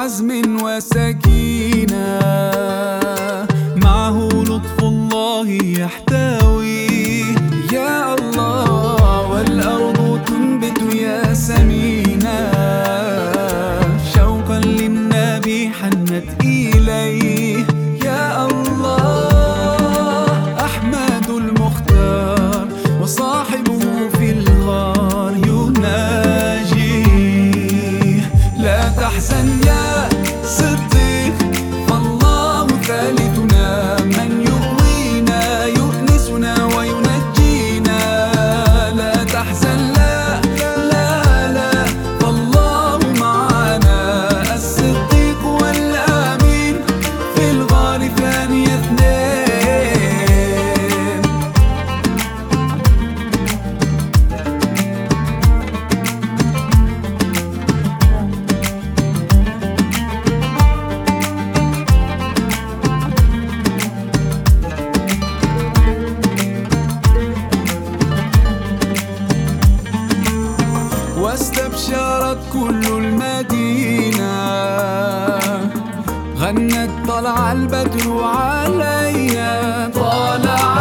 عزم وسكينة، معه لطف الله يحتوي. يا الله والأرض تنبت ياسمينا، شوقا للنبي حنت إليه. يا الله أحمد المختار وصاحبه في الغار يناجيه. لا تحزن يا صديق فالله ثالثنا، من يؤوينا يؤنسنا وينجينا. لا تحزن لا لا لا فالله معنا، الصديق والأمين في الغار ثاني اثنين. واستبشرت كل المدينة، غنت طلع البدر علينا. طلع